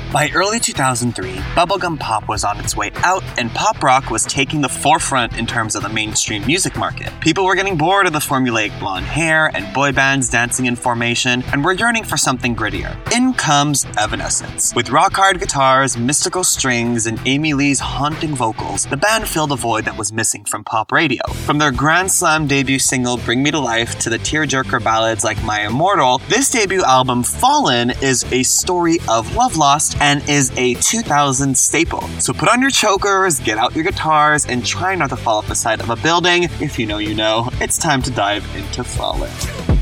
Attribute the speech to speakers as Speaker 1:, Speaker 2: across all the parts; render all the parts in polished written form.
Speaker 1: By early 2003, bubblegum pop was on its way out, and pop rock was taking the forefront in terms of the mainstream music market. People were getting bored of the formulaic blonde hair and boy bands dancing in formation, and were yearning for something grittier. In comes Evanescence. With rock-hard guitars, mystical strings, and Amy Lee's haunting vocals, the band filled a void that was missing from pop radio. From their Grand Slam debut single Bring Me to Life to the tearjerker ballads like My Immortal, this debut album, Fallen, is a story of love lost and is a 2000s staple. So put on your chokers, get out your guitars, and try not to fall off the side of a building. If you know, you know. It's time to dive into Fallen.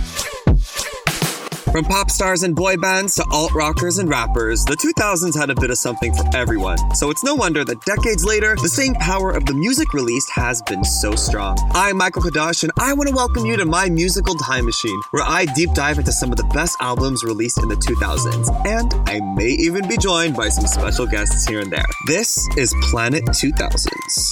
Speaker 1: From pop stars and boy bands to alt-rockers and rappers, the 2000s had a bit of something for everyone. So it's no wonder that decades later, the staying power of the music released has been so strong. I'm Michael Kadash, and I want to welcome you to my musical time machine, where I deep dive into some of the best albums released in the 2000s. And I may even be joined by some special guests here and there. This is Planet 2000s.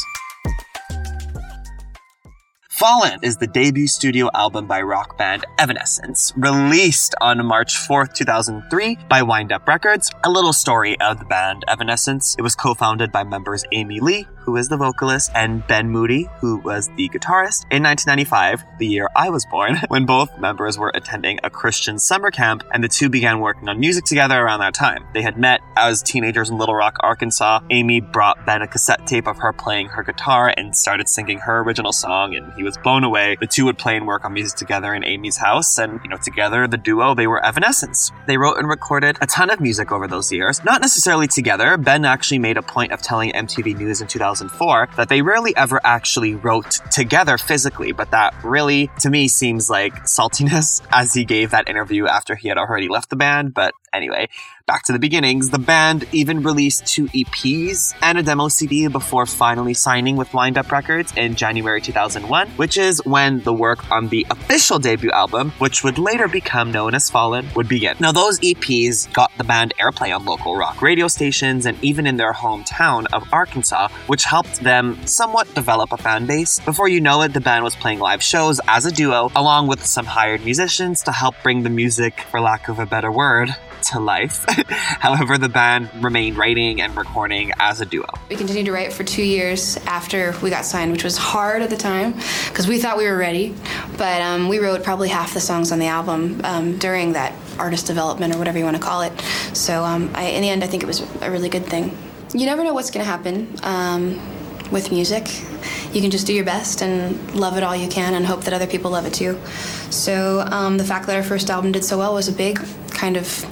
Speaker 1: Fallen is the debut studio album by rock band Evanescence, released on March 4th, 2003 by Wind Up Records. A little story of the band Evanescence. It was co-founded by members Amy Lee, who is the vocalist, and Ben Moody, who was the guitarist. In 1995, the year I was born, when both members were attending a Christian summer camp, and the two began working on music together around that time. They had met as teenagers in Little Rock, Arkansas. Amy brought Ben a cassette tape of her playing her guitar and started singing her original song, and he was blown away. The two would play and work on music together in Amy's house, and, together, the duo, they were Evanescence. They wrote and recorded a ton of music over those years. Not necessarily together. Ben actually made a point of telling MTV News in 2004 that they rarely ever actually wrote together physically, but that really, to me, seems like saltiness, as he gave that interview after he had already left the band. But anyway, back to the beginnings. The band even released 2 EPs and a demo CD before finally signing with Wind Up Records in January 2001, which is when the work on the official debut album, which would later become known as Fallen, would begin. Now, those EPs got the band airplay on local rock radio stations and even in their hometown of Arkansas, which helped them somewhat develop a fan base. Before you know it, the band was playing live shows as a duo, along with some hired musicians to help bring the music, for lack of a better word, to life. However, the band remained writing and recording as a duo.
Speaker 2: We continued to write for 2 years after we got signed, which was hard at the time because we thought we were ready, but we wrote probably half the songs on the album during that artist development or whatever you want to call it. So in the end, I think it was a really good thing. You never know what's going to happen with music. You can just do your best and love it all you can and hope that other people love it too. So the fact that our first album did so well was a big kind of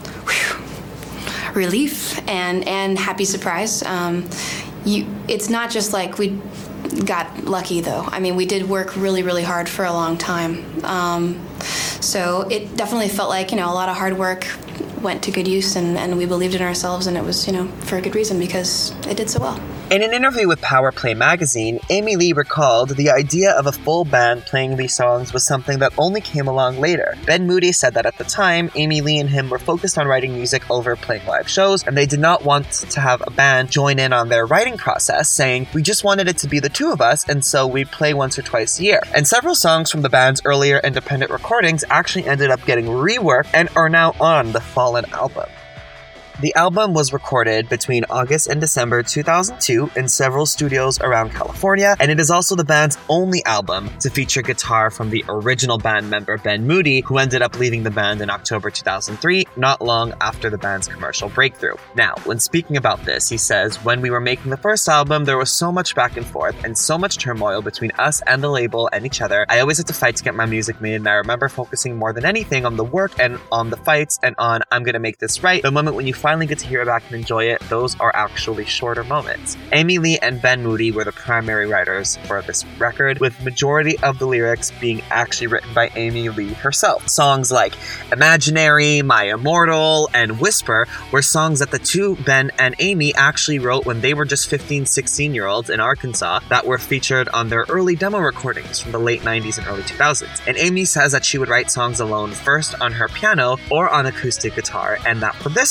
Speaker 2: relief and happy surprise. It's not just like we got lucky, though. I mean, we did work really, really hard for a long time. So it definitely felt like, a lot of hard work went to good use, and we believed in ourselves, and it was, for a good reason because it did so well.
Speaker 1: In an interview with Power Play magazine, Amy Lee recalled the idea of a full band playing these songs was something that only came along later. Ben Moody said that at the time, Amy Lee and him were focused on writing music over playing live shows, and they did not want to have a band join in on their writing process, saying, "We just wanted it to be the two of us, and so we'd play once or twice a year." And several songs from the band's earlier independent recordings actually ended up getting reworked and are now on the Fallen album. The album was recorded between August and December 2002 in several studios around California, and it is also the band's only album to feature guitar from the original band member Ben Moody, who ended up leaving the band in October 2003, not long after the band's commercial breakthrough. Now, when speaking about this, he says, "When we were making the first album, there was so much back and forth and so much turmoil between us and the label and each other. I always had to fight to get my music made, and I remember focusing more than anything on the work and on the fights and on, I'm gonna make this right. The moment when you finally get to hear it back and enjoy it, those are actually shorter moments." Amy Lee and Ben Moody were the primary writers for this record, with majority of the lyrics being actually written by Amy Lee herself. Songs like Imaginary, My Immortal, and Whisper were songs that the two, Ben and Amy, actually wrote when they were just 15, 16-year-olds in Arkansas that were featured on their early demo recordings from the late 90s and early 2000s. And Amy says that she would write songs alone, first on her piano or on acoustic guitar, and that for this album,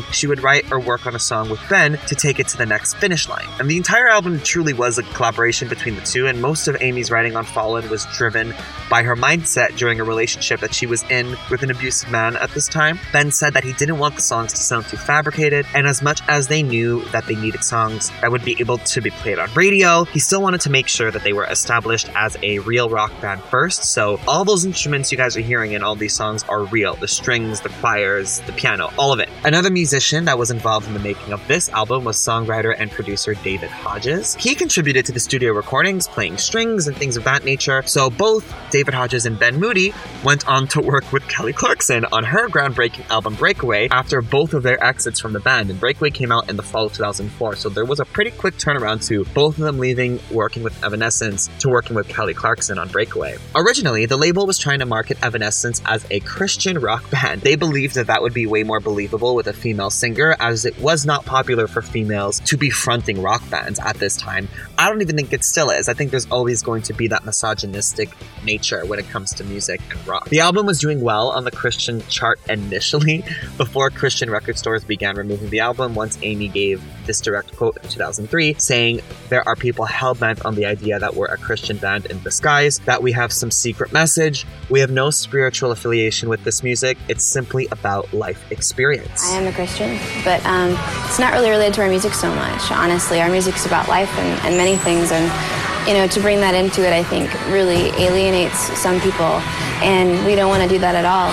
Speaker 1: she would write or work on a song with Ben to take it to the next finish line. And the entire album truly was a collaboration between the two, and most of Amy's writing on Fallen was driven by her mindset during a relationship that she was in with an abusive man at this time. Ben said that he didn't want the songs to sound too fabricated, and as much as they knew that they needed songs that would be able to be played on radio, he still wanted to make sure that they were established as a real rock band first. So all those instruments you guys are hearing in all these songs are real. The strings, the choirs, the piano, all of it. Another musician that was involved in the making of this album was songwriter and producer David Hodges. He contributed to the studio recordings, playing strings and things of that nature. So both David Hodges and Ben Moody went on to work with Kelly Clarkson on her groundbreaking album Breakaway after both of their exits from the band, and Breakaway came out in the fall of 2004, so there was a pretty quick turnaround to both of them leaving working with Evanescence to working with Kelly Clarkson on Breakaway. Originally, the label was trying to market Evanescence as a Christian rock band. They believed that that would be way more believable with a female singer, as it was not popular for females to be fronting rock bands at this time. I don't even think it still is. I think there's always going to be that misogynistic nature when it comes to music and rock. The album was doing well on the Christian chart initially, before Christian record stores began removing the album once Amy gave this direct quote in 2003, saying, "There are people hell-bent on the idea that we're a Christian band in disguise, that we have some secret message. We have no spiritual affiliation with this music. It's simply about life experience."
Speaker 2: I am a Christian, but it's not really related to our music so much. Honestly, our music's about life and many things, and to bring that into it, I think, really alienates some people, and we don't want to do that at all.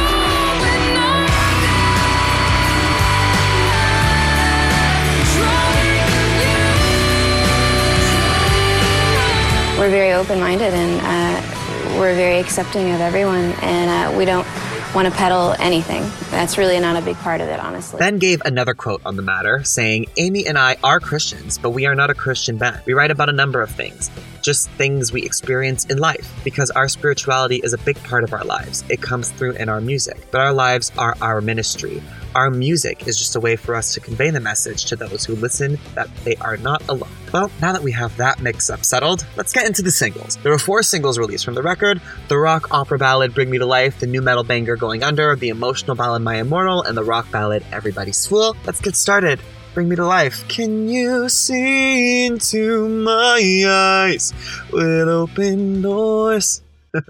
Speaker 2: We're very open-minded, and we're very accepting of everyone, and we don't want to peddle anything. That's really not a big part of it, honestly.
Speaker 1: Ben gave another quote on the matter, saying, "Amy and I are Christians, but we are not a Christian band. We write about a number of things, just things we experience in life, because our spirituality is a big part of our lives. It comes through in our music, but our lives are our ministry. Our music is just a way for us to convey the message to those who listen that they are not alone." Well, now that we have that mix-up settled, let's get into the singles. There were 4 singles released from the record: the rock opera ballad Bring Me to Life, the new metal banger Going Under, the emotional ballad My Immortal, and the rock ballad Everybody's Fool. Let's get started. Bring Me to Life. Can you see into my eyes with open doors?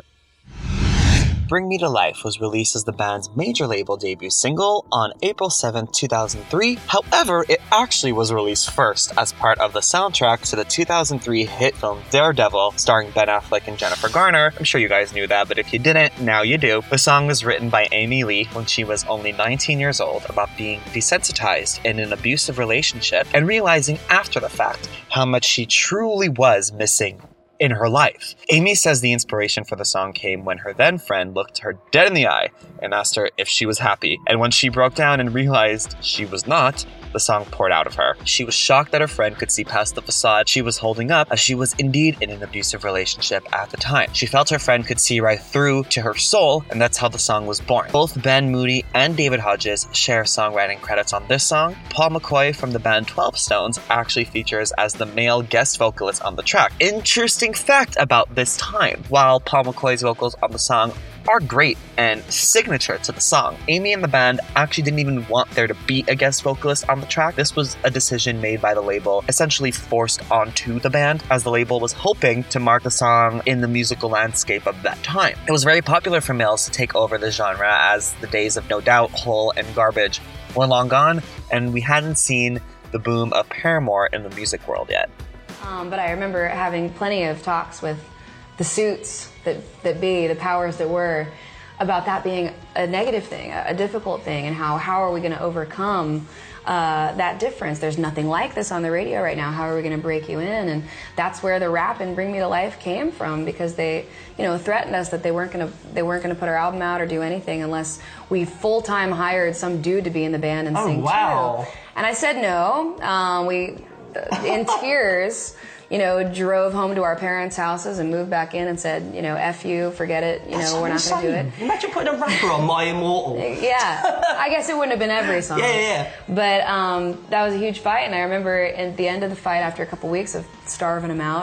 Speaker 1: Bring Me to Life was released as the band's major label debut single on April 7, 2003. However, it actually was released first as part of the soundtrack to the 2003 hit film Daredevil, starring Ben Affleck and Jennifer Garner. I'm sure you guys knew that, but if you didn't, now you do. The song was written by Amy Lee when she was only 19 years old, about being desensitized in an abusive relationship and realizing after the fact how much she truly was missing in her life. Amy says the inspiration for the song came when her then friend looked her dead in the eye and asked her if she was happy. And when she broke down and realized she was not, the song poured out of her. She was shocked that her friend could see past the facade she was holding up, as she was indeed in an abusive relationship at the time. She felt her friend could see right through to her soul, and that's how the song was born. Both Ben Moody and David Hodges share songwriting credits on this song. Paul McCoy from the band 12 Stones actually features as the male guest vocalist on the track. Interesting fact about this time: while Paul McCoy's vocals on the song are great and signature to the song, Amy and the band actually didn't even want there to be a guest vocalist on the track. This was a decision made by the label, essentially forced onto the band, as the label was hoping to mark the song in the musical landscape of that time. It was very popular for males to take over the genre, as the days of No Doubt, Hole, and Garbage were long gone, and we hadn't seen the boom of Paramore in the music world yet.
Speaker 2: But I remember having plenty of talks with the suits that be, the powers that were, about that being a negative thing, a difficult thing, and how are we going to overcome that difference? There's nothing like this on the radio right now. How are we going to break you in? And that's where the rap and Bring Me to Life came from, because they, threatened us that they weren't going to put our album out or do anything unless we full-time hired some dude to be in the band and sing too. And I said no. We, in tears, drove home to our parents' houses and moved back in and said, F you, forget it, we're not going to do it.
Speaker 3: Imagine putting a rapper on My Immortal.
Speaker 2: Yeah, I guess it wouldn't have been every song.
Speaker 3: Yeah.
Speaker 2: But that was a huge fight, and I remember at the end of the fight, after a couple weeks of starving them out,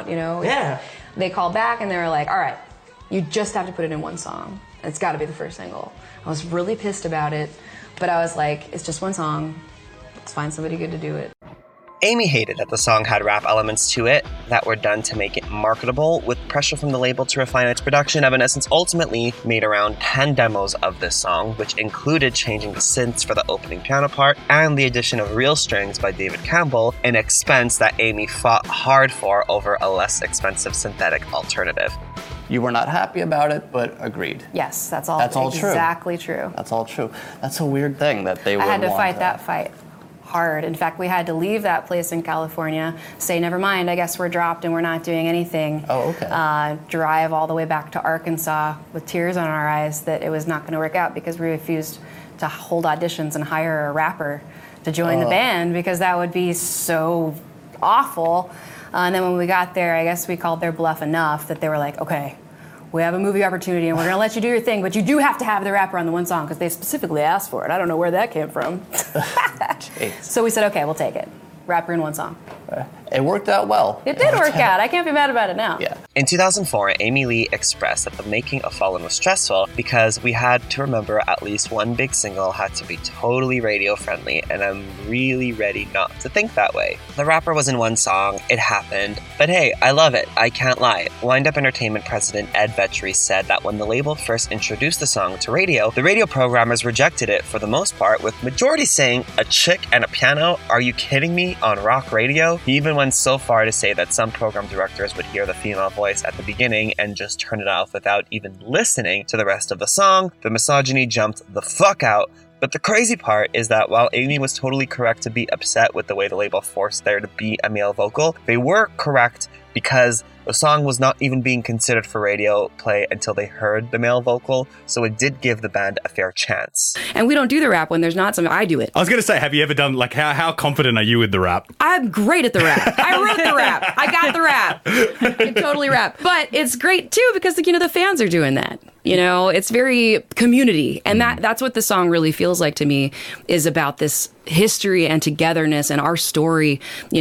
Speaker 2: they called back and they were like, all right, you just have to put it in one song. It's got to be the first single. I was really pissed about it, but I was like, it's just one song.
Speaker 4: let's find somebody good to do it.
Speaker 1: Amy hated that the song had rap elements to it that were done to make it marketable. With pressure from the label to refine its production, Evanescence ultimately made around 10 demos of this song, which included changing the synths for the opening piano part and the addition of real strings by David Campbell, an expense that Amy fought hard for over a less expensive synthetic alternative.
Speaker 5: You were not happy about it, but agreed.
Speaker 4: Yes, that's all
Speaker 5: true.
Speaker 4: Exactly true.
Speaker 5: That's all true. That's a weird thing that they would
Speaker 4: I had to
Speaker 5: want
Speaker 4: fight that fight hard. In fact, we had to leave that place in California, say, never mind, I guess we're dropped and we're not doing anything.
Speaker 5: Oh, okay.
Speaker 4: Drive all the way back to Arkansas with tears on our eyes that it was not going to work out because we refused to hold auditions and hire a rapper to join the band because that would be so awful. And then when we got there, I guess we called their bluff enough that they were like, okay, we have a movie opportunity and we're going to let you do your thing, but you do have to have the rapper on the one song because they specifically asked for it. I don't know where that came from. So we said, okay, we'll take it. Rapper in one song.
Speaker 5: It worked out well.
Speaker 4: It did work out. I can't be mad about it now.
Speaker 5: Yeah.
Speaker 1: In 2004, Amy Lee expressed that the making of Fallen was stressful because we had to remember at least one big single had to be totally radio friendly, and I'm really ready not to think that way. The rapper was in one song, it happened, but hey, I love it, I can't lie. Wind Up Entertainment president Ed Vetri said that when the label first introduced the song to radio, the radio programmers rejected it for the most part, with majority saying, "A chick and a piano? Are you kidding me? On rock radio?" He even went so far to say that some program directors would hear the female voice at the beginning and just turn it off without even listening to the rest of the song. The misogyny jumped the fuck out. But the crazy part is that while Amy was totally correct to be upset with the way the label forced there to be a male vocal, they were correct because the song was not even being considered for radio play until they heard the male vocal, so it did give the band a fair chance.
Speaker 6: And we don't do the rap when there's not some. I do it.
Speaker 7: I was going to say, have you ever done, like, how confident are you with the rap?
Speaker 6: I'm great at the rap. I wrote the rap. I got the rap. I can totally rap. But it's great, too, because, the fans are doing that. It's very community. And that's what the song really feels like to me, is about this history and togetherness and our story,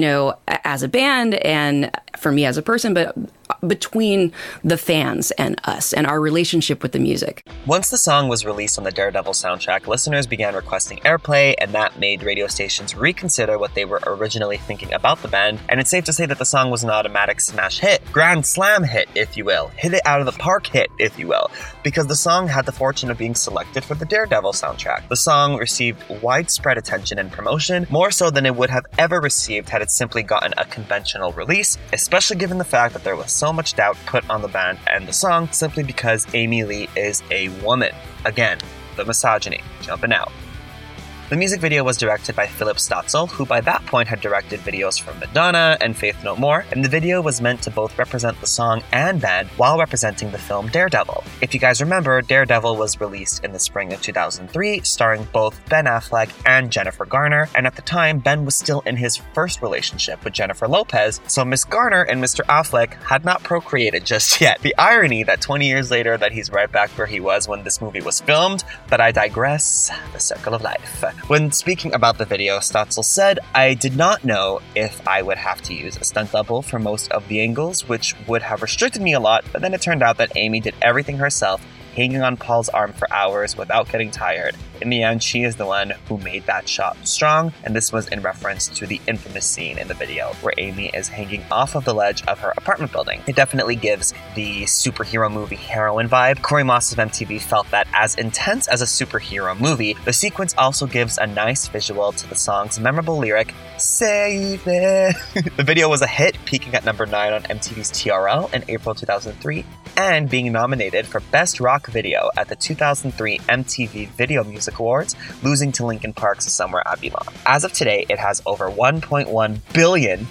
Speaker 6: as a band and for me as a person, but between the fans and us and our relationship with the music.
Speaker 1: Once the song was released on the Daredevil soundtrack, listeners began requesting airplay, and that made radio stations reconsider what they were originally thinking about the band, and it's safe to say that the song was an automatic smash hit, grand slam hit, if you will, hit it out of the park hit, if you will, because the song had the fortune of being selected for the Daredevil soundtrack. The song received widespread attention and promotion, more so than it would have ever received had it simply gotten a conventional release, especially given the fact that there was so much doubt put on the band and the song simply because Amy Lee is a woman. Again, the misogyny jumping out. The music video was directed by Philip Stotzel, who by that point had directed videos for Madonna and Faith No More, and the video was meant to both represent the song and band while representing the film Daredevil. If you guys remember, Daredevil was released in the spring of 2003, starring both Ben Affleck and Jennifer Garner, and at the time, Ben was still in his first relationship with Jennifer Lopez, so Miss Garner and Mr. Affleck had not procreated just yet. The irony that 20 years later that he's right back where he was when this movie was filmed, but I digress, the circle of life. When speaking about the video, Stotzel said, "I did not know if I would have to use a stunt double for most of the angles, which would have restricted me a lot, but then it turned out that Amy did everything herself, hanging on Paul's arm for hours without getting tired. In the end, she is the one who made that shot strong," and this was in reference to the infamous scene in the video where Amy is hanging off of the ledge of her apartment building. It definitely gives the superhero movie heroine vibe. Corey Moss of MTV felt that as intense as a superhero movie, the sequence also gives a nice visual to the song's memorable lyric, "Save it." The video was a hit, peaking at number 9 on MTV's TRL in April 2003, and being nominated for Best Rock Video at the 2003 MTV Video Music Awards, losing to Linkin Park's Somewhere I Belong. As of today, it has over 1.1 billion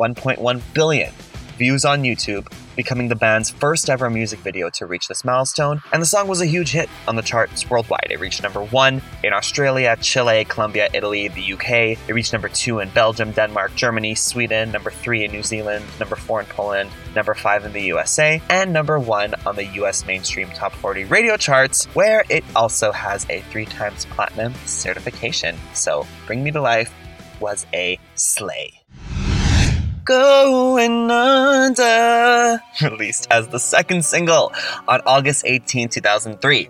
Speaker 1: views on YouTube, becoming the band's first ever music video to reach this milestone, and the song was a huge hit on the charts worldwide. It reached number 1 in Australia, Chile, Colombia, Italy, the UK. It reached number 2 in Belgium, Denmark, Germany, Sweden, number 3 in New Zealand, number 4 in Poland, number 5 in the USA, and number 1 on the US mainstream top 40 radio charts, where it also has a 3x platinum certification. So, Bring Me to Life was a slay. Going Under, released as the second single on August 18, 2003.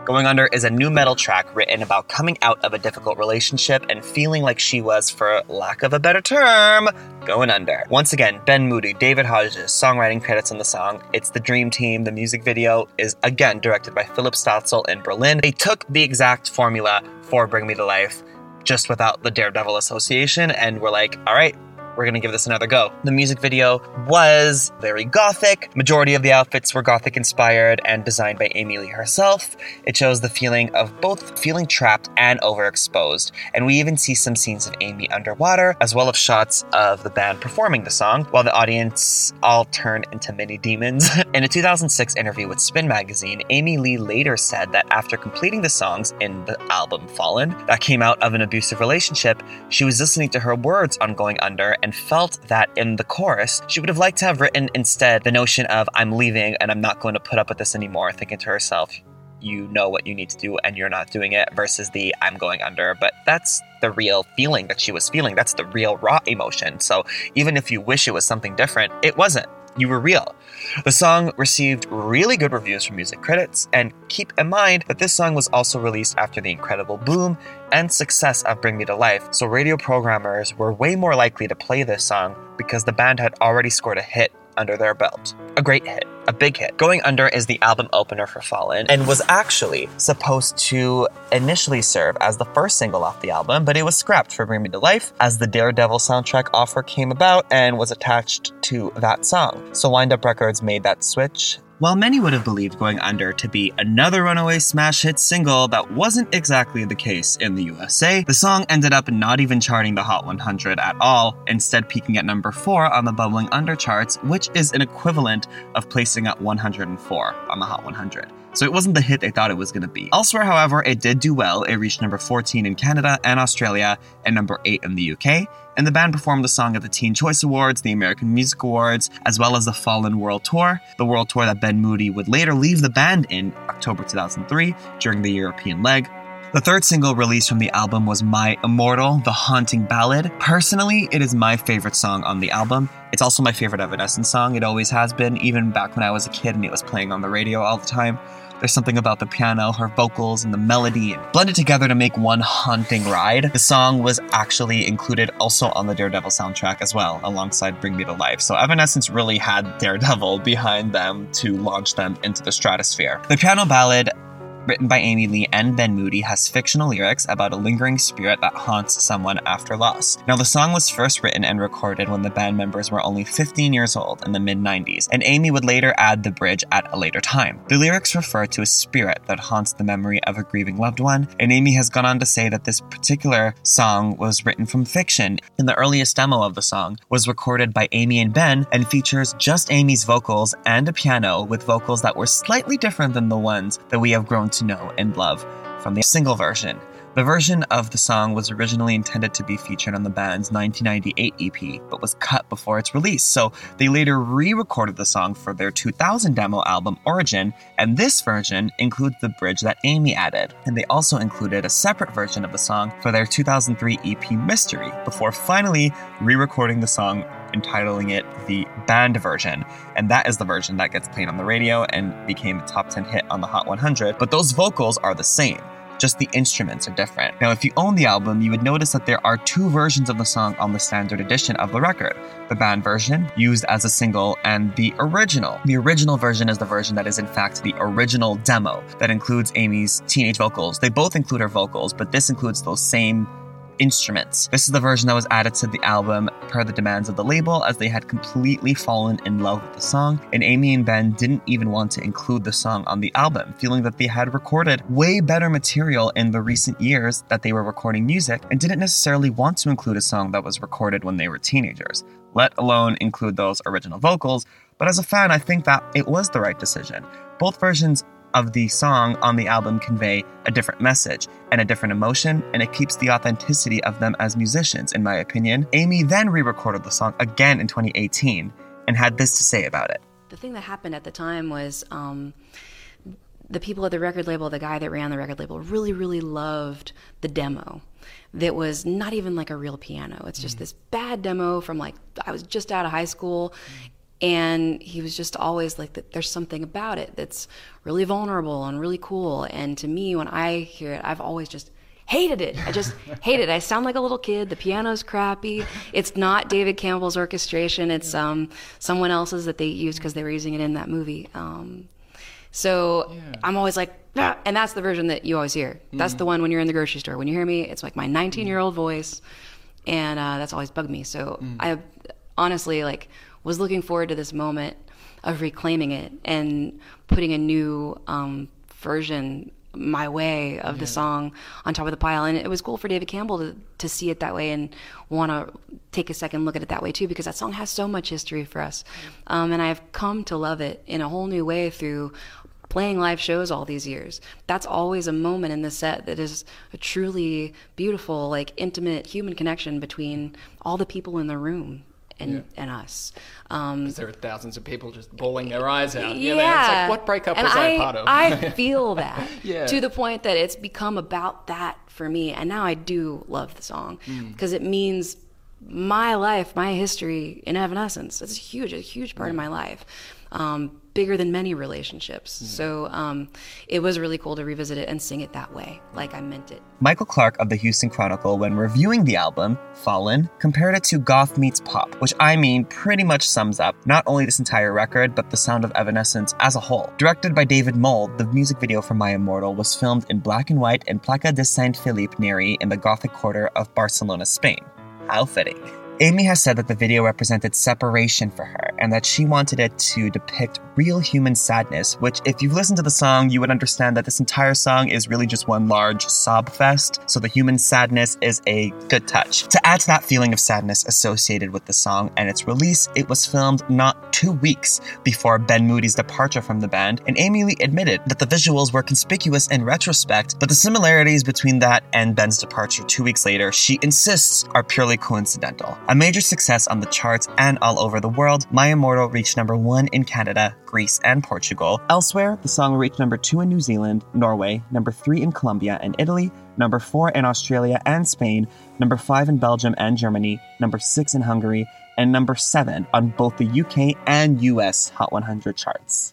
Speaker 1: Going Under is a new metal track written about coming out of a difficult relationship and feeling like she was, for lack of a better term, going under. Once again, Ben Moody, David Hodges, songwriting credits on the song. It's the Dream Team. The music video is, again, directed by Philip Stotzel in Berlin. They took the exact formula for Bring Me to Life, just without the Daredevil association, and were like, all right, we're going to give this another go. The music video was very gothic. Majority of the outfits were gothic inspired and designed by Amy Lee herself. It shows the feeling of both feeling trapped and overexposed. And we even see some scenes of Amy underwater, as well as shots of the band performing the song, while the audience all turned into mini demons. In a 2006 interview with Spin magazine, Amy Lee later said that after completing the songs in the album Fallen, that came out of an abusive relationship, she was listening to her words on Going Under and felt that in the chorus, she would have liked to have written instead the notion of, I'm leaving and I'm not going to put up with this anymore, thinking to herself, you know what you need to do and you're not doing it, versus the I'm going under. But that's the real feeling that she was feeling. That's the real raw emotion. So even if you wish it was something different, it wasn't. You were real. The song received really good reviews from music critics, and keep in mind that this song was also released after the incredible boom and success of Bring Me to Life, so radio programmers were way more likely to play this song because the band had already scored a hit under their belt. A great hit. A big hit. Going Under is the album opener for Fallen and was actually supposed to initially serve as the first single off the album, but it was scrapped for Bring Me to Life as the Daredevil soundtrack offer came about and was attached to that song. So Wind Up Records made that switch. While many would have believed Going Under to be another runaway smash hit single, that wasn't exactly the case in the USA. The song ended up not even charting the Hot 100 at all, instead peaking at number 4 on the Bubbling Under charts, which is an equivalent of placing at 104 on the Hot 100. So it wasn't the hit they thought it was going to be. Elsewhere, however, it did do well. It reached number 14 in Canada and Australia, and number 8 in the UK. And the band performed the song at the Teen Choice Awards, the American Music Awards, as well as the Fallen World Tour, the world tour that Ben Moody would later leave the band in October 2003 during the European leg. The third single released from the album was My Immortal, the haunting ballad. Personally, it is my favorite song on the album. It's also my favorite Evanescence song. It always has been, even back when I was a kid and it was playing on the radio all the time. There's something about the piano, her vocals, and the melody, and blended together to make one haunting ride. The song was actually included also on the Daredevil soundtrack as well, alongside Bring Me to Life. So Evanescence really had Daredevil behind them to launch them into the stratosphere. The piano ballad, written by Amy Lee and Ben Moody, has fictional lyrics about a lingering spirit that haunts someone after loss. Now, the song was first written and recorded when the band members were only 15 years old in the mid-90s, and Amy would later add the bridge at a later time. The lyrics refer to a spirit that haunts the memory of a grieving loved one, and Amy has gone on to say that this particular song was written from fiction. And the earliest demo of the song was recorded by Amy and Ben and features just Amy's vocals and a piano with vocals that were slightly different than the ones that we have grown to know and love from the single version. The version of the song was originally intended to be featured on the band's 1998 EP, but was cut before its release, so they later re-recorded the song for their 2000 demo album Origin, and this version includes the bridge that Amy added, and they also included a separate version of the song for their 2003 EP Mystery, before finally re-recording the song, entitling it the band version, and that is the version that gets played on the radio and became a top 10 hit on the Hot 100, but those vocals are the same. Just the instruments are different. Now, if you own the album, you would notice that there are two versions of the song on the standard edition of the record. The band version, used as a single, and the original. The original version is the version that is in fact the original demo that includes Amy's teenage vocals. They both include her vocals, but this includes those same instruments. This is the version that was added to the album per the demands of the label, as they had completely fallen in love with the song, and Amy and Ben didn't even want to include the song on the album, feeling that they had recorded way better material in the recent years that they were recording music, and didn't necessarily want to include a song that was recorded when they were teenagers, let alone include those original vocals. But as a fan, I think that it was the right decision. Both versions of the song on the album convey a different message and a different emotion, and it keeps the authenticity of them as musicians, in my opinion. Amy then re-recorded the song again in 2018 and had this to say about it.
Speaker 6: The thing that happened at the time was the people at the record label, the guy that ran the record label, really, really loved the demo. That was not even like a real piano. It's just this bad demo from, like, I was just out of high school. And he was just always like, there's something about it that's really vulnerable and really cool. And to me, when I hear it, I've always just hated it. I just hate it. I sound like a little kid. The piano's crappy. It's not David Campbell's orchestration. It's someone else's that they used because they were using it in that movie. So I'm always like, ah, and that's the version that you always hear. That's the one when you're in the grocery store. When you hear me, it's like my 19-year-old voice, and that's always bugged me. So I honestly was looking forward to this moment of reclaiming it and putting a new version my way of the song on top of the pile. And it was cool for David Campbell to see it that way and want to take a second look at it that way too, because that song has so much history for us. And I've come to love it in a whole new way through playing live shows all these years. That's always a moment in the set that is a truly beautiful, intimate human connection between all the people in the room and us.
Speaker 8: Because there are thousands of people just bawling their eyes out.
Speaker 6: Yeah.
Speaker 8: It's like, what breakup was I part of?
Speaker 6: I feel that to the point that it's become about that for me. And now I do love the song because it means my life, my history in Evanescence. It's a huge part of my life. Bigger than many relationships. So it was really cool to revisit it and sing it that way, like I meant it.
Speaker 1: Michael Clark of the Houston Chronicle, when reviewing the album, Fallen, compared it to goth meets pop, which pretty much sums up not only this entire record, but the sound of Evanescence as a whole. Directed by David Mold, the music video for My Immortal was filmed in black and white in Plaça de Sant Felip Neri in the Gothic quarter of Barcelona, Spain. How fitting. Amy has said that the video represented separation for her and that she wanted it to depict real human sadness, which if you've listened to the song, you would understand that this entire song is really just one large sob fest, so the human sadness is a good touch. To add to that feeling of sadness associated with the song and its release, it was filmed not 2 weeks before Ben Moody's departure from the band, and Amy Lee admitted that the visuals were conspicuous in retrospect, but the similarities between that and Ben's departure 2 weeks later, she insists, are purely coincidental. A major success on the charts and all over the world, My Immortal reached number 1 in Canada, Greece, and Portugal. Elsewhere, the song reached number 2 in New Zealand, Norway, number 3 in Colombia and Italy, number 4 in Australia and Spain, number 5 in Belgium and Germany, number 6 in Hungary, and number 7 on both the UK and US Hot 100 charts.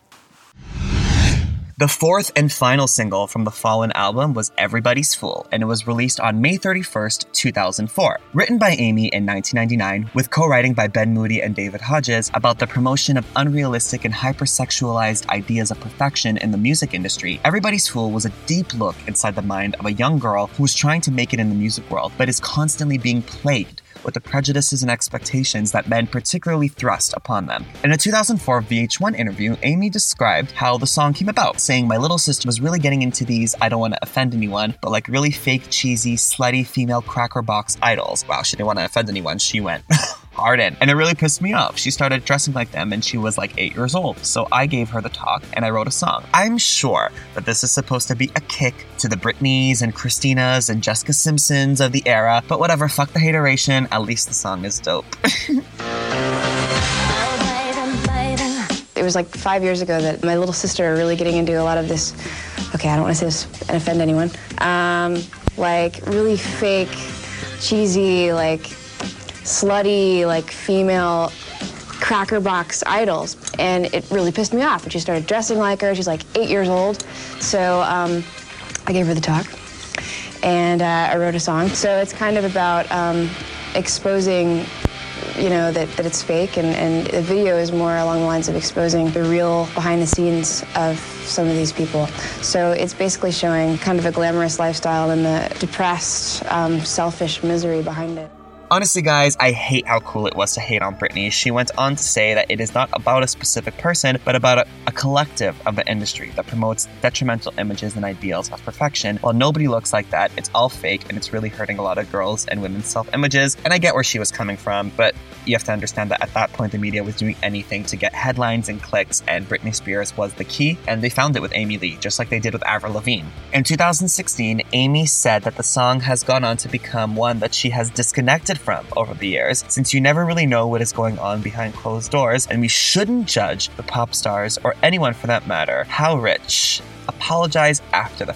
Speaker 1: The fourth and final single from the Fallen album was Everybody's Fool, and it was released on May 31st, 2004. Written by Amy in 1999, with co-writing by Ben Moody and David Hodges about the promotion of unrealistic and hypersexualized ideas of perfection in the music industry, Everybody's Fool was a deep look inside the mind of a young girl who was trying to make it in the music world, but is constantly being plagued with the prejudices and expectations that men particularly thrust upon them. In a 2004 VH1 interview, Amy described how the song came about, saying, "My little sister was really getting into these, I don't want to offend anyone, but really fake, cheesy, slutty female cracker box idols." Wow, she didn't want to offend anyone. She went hard in. And it really pissed me off. She started dressing like them and she was 8 years old. So I gave her the talk and I wrote a song. I'm sure that this is supposed to be a kick to the Britneys and Christinas and Jessica Simpsons of the era, but whatever, fuck the hateration, at least the song is dope.
Speaker 2: It was 5 years ago that my little sister really getting into a lot of this, okay, I don't want to say this and offend anyone, really fake, cheesy, slutty, female cracker box idols. And it really pissed me off. And she started dressing like her. She's 8 years old. So I gave her the talk. And I wrote a song. So it's kind of about exposing, that it's fake. And the video is more along the lines of exposing the real behind the scenes of some of these people. So it's basically showing kind of a glamorous lifestyle and the depressed, selfish misery behind it.
Speaker 1: Honestly, guys, I hate how cool it was to hate on Britney. She went on to say that it is not about a specific person, but about a collective of the industry that promotes detrimental images and ideals of perfection. While nobody looks like that, it's all fake, and it's really hurting a lot of girls and women's self-images. And I get where she was coming from, but you have to understand that at that point, the media was doing anything to get headlines and clicks, and Britney Spears was the key, and they found it with Amy Lee, just like they did with Avril Lavigne. In 2016, Amy said that the song has gone on to become one that she has disconnected from over the years, since you never really know what is going on behind closed doors, and we shouldn't judge the pop stars, or anyone for that matter, how rich. Apologize after the fact.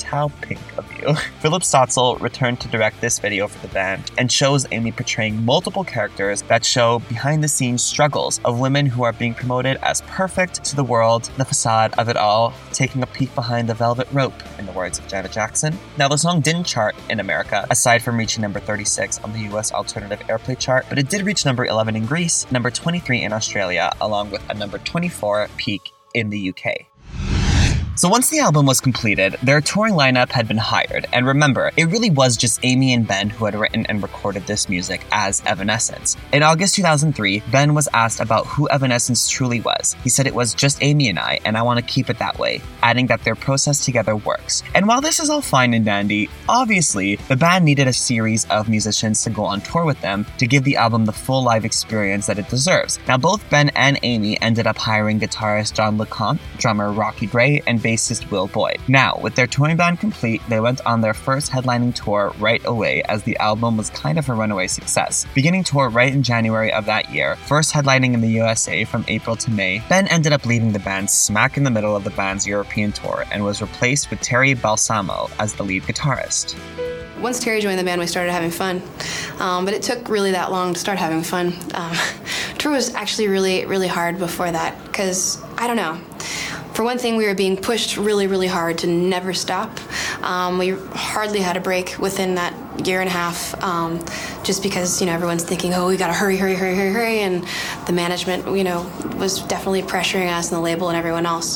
Speaker 1: How pink of you. Philip Stotzel returned to direct this video for the band and shows Amy portraying multiple characters that show behind-the-scenes struggles of women who are being promoted as perfect to the world, the facade of it all, taking a peek behind the velvet rope, in the words of Janet Jackson. Now, the song didn't chart in America, aside from reaching number 36 on the US Alternative Airplay chart, but it did reach number 11 in Greece, number 23 in Australia, along with a number 24 peak in the UK. So once the album was completed, their touring lineup had been hired, and remember, it really was just Amy and Ben who had written and recorded this music as Evanescence. In August 2003, Ben was asked about who Evanescence truly was. He said it was just Amy and I want to keep it that way, adding that their process together works. And while this is all fine and dandy, obviously, the band needed a series of musicians to go on tour with them to give the album the full live experience that it deserves. Now, both Ben and Amy ended up hiring guitarist John LeCompte, drummer Rocky Gray, and bassist Will Boyd. Now, with their touring band complete, they went on their first headlining tour right away as the album was kind of a runaway success. Beginning tour right in January of that year, first headlining in the USA from April to May, Ben ended up leaving the band smack in the middle of the band's European tour and was replaced with Terry Balsamo as the lead guitarist.
Speaker 2: Once Terry joined the band, we started having fun, but it took really that long to start having fun. Tour was actually really, really hard before that because, I don't know, for one thing, we were being pushed really, really hard to never stop. We hardly had a break within that year and a half, just because, everyone's thinking, oh, we gotta hurry, and the management, was definitely pressuring us and the label and everyone else.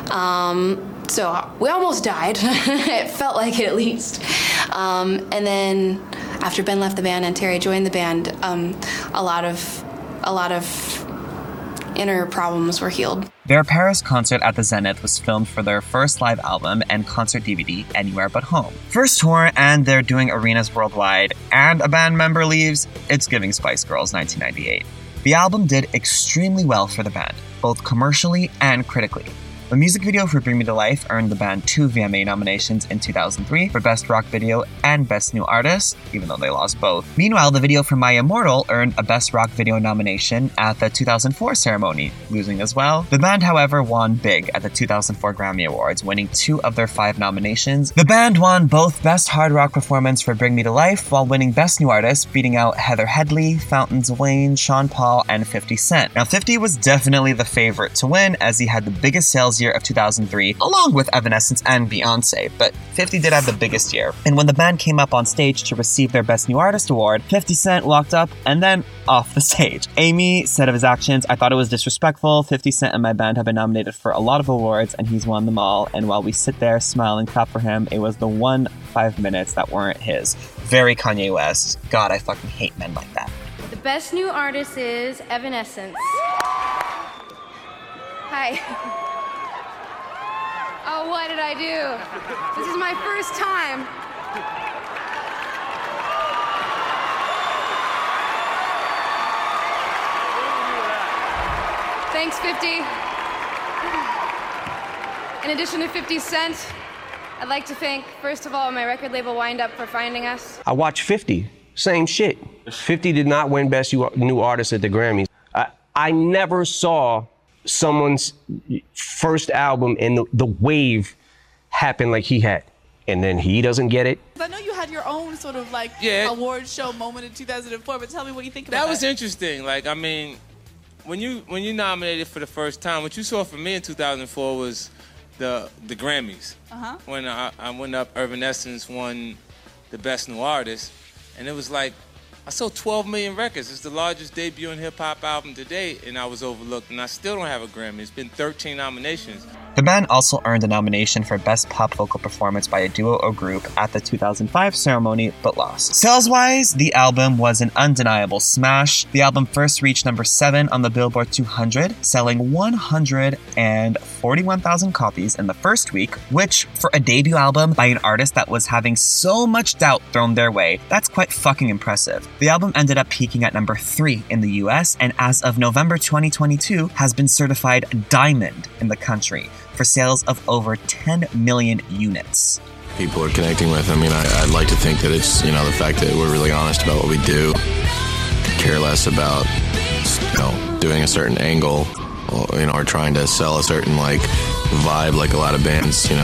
Speaker 2: So we almost died. It felt like it at least. And then after Ben left the band and Terry joined the band, a lot of inner problems were healed.
Speaker 1: Their Paris concert at the Zenith was filmed for their first live album and concert DVD, Anywhere But Home. First tour, and they're doing arenas worldwide, and a band member leaves, it's giving Spice Girls 1998. The album did extremely well for the band, both commercially and critically. The music video for Bring Me to Life earned the band 2 VMA nominations in 2003 for Best Rock Video and Best New Artist, even though they lost both. Meanwhile, the video for My Immortal earned a Best Rock Video nomination at the 2004 ceremony, losing as well. The band, however, won big at the 2004 Grammy Awards, winning 2 of their 5 nominations. The band won both Best Hard Rock Performance for Bring Me to Life, while winning Best New Artist, beating out Heather Headley, Fountains Wayne, Sean Paul, and 50 Cent. Now, 50 was definitely the favorite to win, as he had the biggest sales year of 2003, along with Evanescence and Beyonce, but 50 did have the biggest year. And when the band came up on stage to receive their Best New Artist award, 50 Cent walked up and then off the stage. Amy said of his actions, "I thought it was disrespectful. 50 Cent and my band have been nominated for a lot of awards and he's won them all, and while we sit there, smile and clap for him, it was the 5 minutes that weren't his." Very Kanye West. God, I fucking hate men like that.
Speaker 9: The Best New Artist is Evanescence. Hi. Oh, what did I do? This is my first time. Thanks, 50. In addition to 50 Cent, I'd like to thank, first of all, my record label Wind Up for finding us.
Speaker 10: I watched 50. Same shit. 50 did not win Best New Artist at the Grammys. I never saw someone's first album and the wave happen like he had. And then he doesn't get it.
Speaker 11: I know you had your own sort of award show moment in 2004, but tell me what you think about that.
Speaker 12: That was interesting. When you nominated for the first time, what you saw from me in 2004 was the Grammys. Uh-huh. When I went up, Evanescence won the Best New Artist, and it was like, I sold 12 million records. It's the largest debut in hip-hop album to date, and I was overlooked, and I still don't have a Grammy. It's been 13 nominations.
Speaker 1: The band also earned a nomination for Best Pop Vocal Performance by a Duo or Group at the 2005 ceremony, but lost. Sales-wise, the album was an undeniable smash. The album first reached number 7 on the Billboard 200, selling 141,000 copies in the first week, which, for a debut album by an artist that was having so much doubt thrown their way, that's quite fucking impressive. The album ended up peaking at number 3 in the US, and as of November 2022, has been certified diamond in the country, for sales of over 10 million units.
Speaker 13: People are connecting with. I'd like to think that it's, the fact that we're really honest about what we do, care less about, doing a certain angle, or trying to sell a certain, vibe like a lot of bands,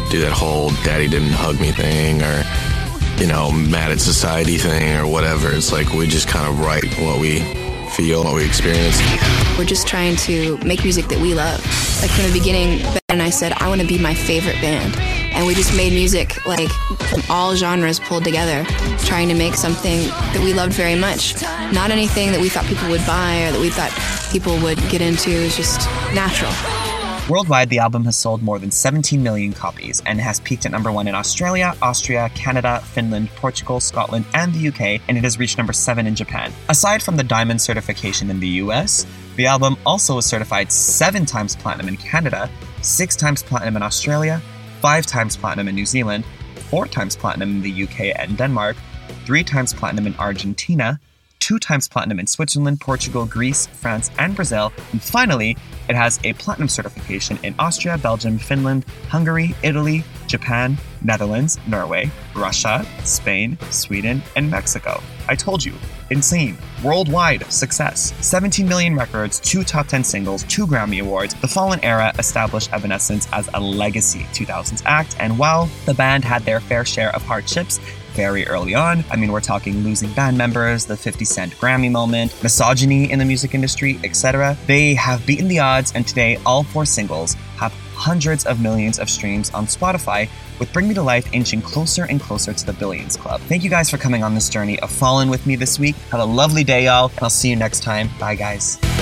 Speaker 13: do that whole daddy didn't hug me thing or, you know, mad at society thing or whatever. It's like we just kind of write what we feel, what we experience.
Speaker 2: We're just trying to make music that we love. Like from the beginning, Ben and I said, I want to be my favorite band. And we just made music like from all genres pulled together, trying to make something that we loved very much. Not anything that we thought people would buy or that we thought people would get into. It was just natural.
Speaker 1: Worldwide, the album has sold more than 17 million copies and has peaked at number 1 in Australia, Austria, Canada, Finland, Portugal, Scotland, and the UK, and it has reached number 7 in Japan. Aside from the diamond certification in the US, the album also was certified 7 times platinum in Canada, 6 times platinum in Australia, 5 times platinum in New Zealand, 4 times platinum in the UK and Denmark, 3 times platinum in Argentina, 2 times platinum in Switzerland, Portugal, Greece, France, and Brazil, and finally, it has a platinum certification in Austria, Belgium, Finland, Hungary, Italy, Japan, Netherlands, Norway, Russia, Spain, Sweden, and Mexico. I told you, insane, worldwide success. 17 million records, 2 top 10 singles, 2 Grammy Awards. The Fallen Era established Evanescence as a legacy 2000s act, and while the band had their fair share of hardships very early on, I mean, we're talking losing band members, the 50 Cent Grammy moment, misogyny in the music industry, etc. They have beaten the odds, and today all 4 singles have hundreds of millions of streams on Spotify, with Bring Me to Life inching closer and closer to the Billions Club. Thank you guys for coming on this journey of Fallen with me this week. Have a lovely day, y'all, and I'll see you next time. Bye, guys.